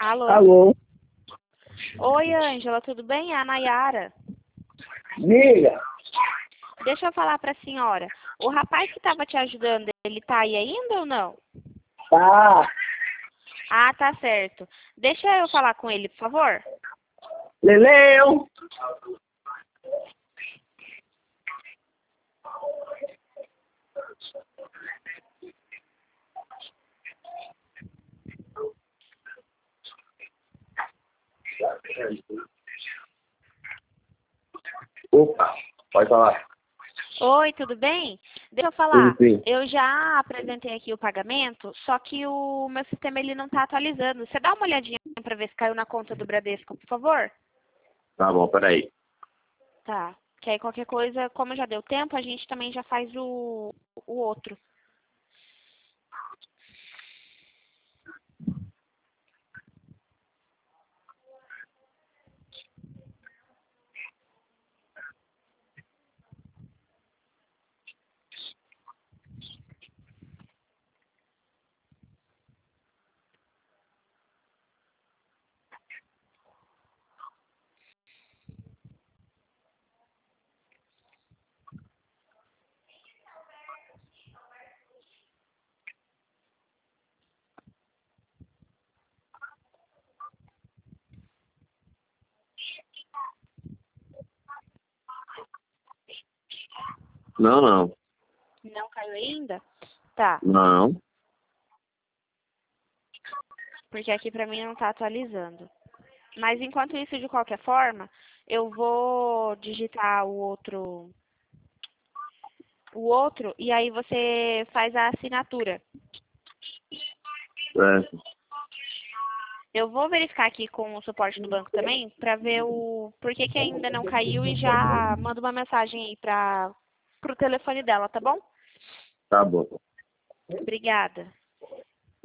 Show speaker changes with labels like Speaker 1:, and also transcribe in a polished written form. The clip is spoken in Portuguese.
Speaker 1: Alô?
Speaker 2: Alô?
Speaker 1: Oi, Ângela, tudo bem? É a Nayara.
Speaker 2: Diga.
Speaker 1: Deixa eu falar para a senhora. O rapaz que estava te ajudando, ele tá aí ainda ou não?
Speaker 2: Tá.
Speaker 1: Ah, tá certo. Deixa eu falar com ele, por favor.
Speaker 2: Leleu. Opa, pode falar.
Speaker 1: Oi, tudo bem? Deixa eu
Speaker 2: Tudo
Speaker 1: falar.
Speaker 2: bem.
Speaker 1: Eu já apresentei aqui o pagamento, só que o meu sistema ele não está atualizando. Você dá uma olhadinha para ver se caiu na conta do Bradesco, por favor?
Speaker 2: Tá bom, peraí.
Speaker 1: Tá. Que aí qualquer coisa, como já deu tempo, a gente também já faz o outro.
Speaker 2: Não.
Speaker 1: Não caiu ainda? Tá.
Speaker 2: Não.
Speaker 1: Porque aqui pra mim não tá atualizando. Mas enquanto isso, de qualquer forma, eu vou digitar o outro e aí você faz a assinatura.
Speaker 2: Certo.
Speaker 1: Eu vou verificar aqui com o suporte do banco também para ver o porquê que ainda não caiu e já mando uma mensagem aí pro telefone dela, tá bom?
Speaker 2: Tá bom.
Speaker 1: Obrigada.